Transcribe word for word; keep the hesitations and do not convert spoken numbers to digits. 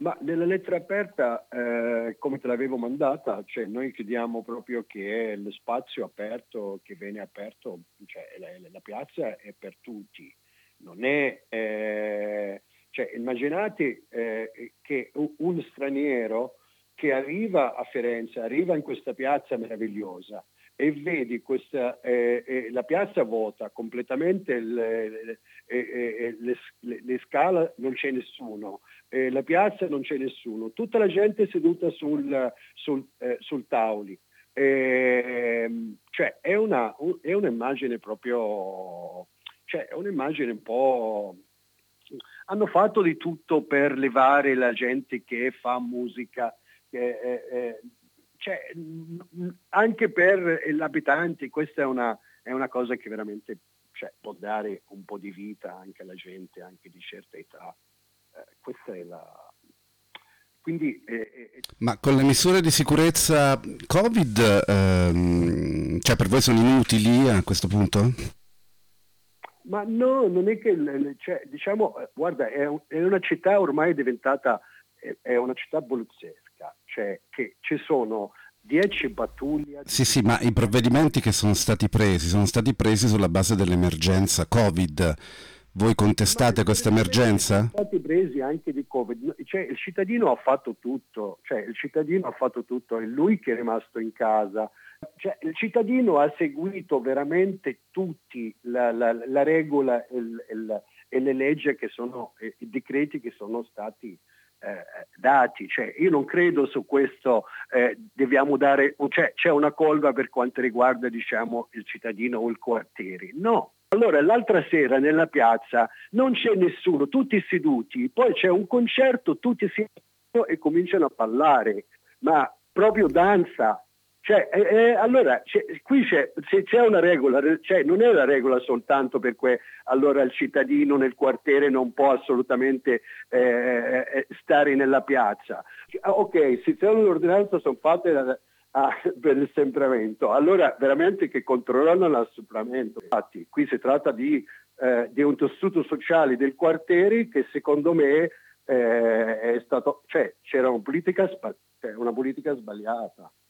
Ma nella lettera aperta, eh, come te l'avevo mandata, cioè noi chiediamo proprio che lo spazio aperto, che viene aperto, cioè la, la piazza è per tutti, non è, eh, cioè immaginate eh, che un, un straniero che arriva a Firenze, arriva in questa piazza meravigliosa e vedi questa, eh, eh, la piazza vuota completamente, le, le, eh, le, le, le scale non c'è nessuno. Eh, la piazza non c'è nessuno, tutta la gente è seduta sul, sul, eh, sul tavoli. Eh, cioè è, una, è un'immagine proprio, cioè è un'immagine un po'. Hanno fatto di tutto per levare la gente che fa musica, eh, eh, cioè, anche per gli abitanti. Questa è una, è una cosa che veramente, cioè, può dare un po' di vita anche alla gente, anche di certa età. Eh, questa è la. Quindi, eh, eh, Ma con le misure di sicurezza Covid, ehm, cioè per voi sono inutili a questo punto? ma no, non è che, cioè, diciamo, eh, guarda, è, un- è una città ormai diventata, è, è una città abruzzesca, cioè che ci sono dieci pattuglie di Sì, sì, ma i polizia. provvedimenti che sono stati presi sono stati presi sulla base dell'emergenza Covid. Voi Ma contestate gli questa provvedimenti sono emergenza? stati presi anche di Covid, cioè il cittadino ha fatto tutto, cioè il cittadino ha fatto tutto, è lui che è rimasto in casa, cioè il cittadino ha seguito veramente tutti la, la, la regola e, il, il, e le leggi che sono, i decreti che sono stati eh, dati, cioè io non credo su questo eh, dobbiamo dare, cioè c'è una colpa per quanto riguarda diciamo il cittadino o il quartiere, no. Allora l'altra sera nella piazza non c'è nessuno, tutti seduti, poi c'è un concerto, tutti si e cominciano a ballare, ma proprio danza. Cioè, eh, eh, allora c'è, qui c'è, se c'è una regola, cioè, non è la regola soltanto per cui allora il cittadino nel quartiere non può assolutamente eh, eh, stare nella piazza. Ah, ok, se c'è un'ordinanza sono fatte da, ah, per il assembramento, allora veramente che controllano l'assembramento. Infatti qui si tratta di, eh, di un tessuto sociale del quartiere che secondo me eh, è stato, cioè c'era una politica, sba- cioè, una politica sbagliata.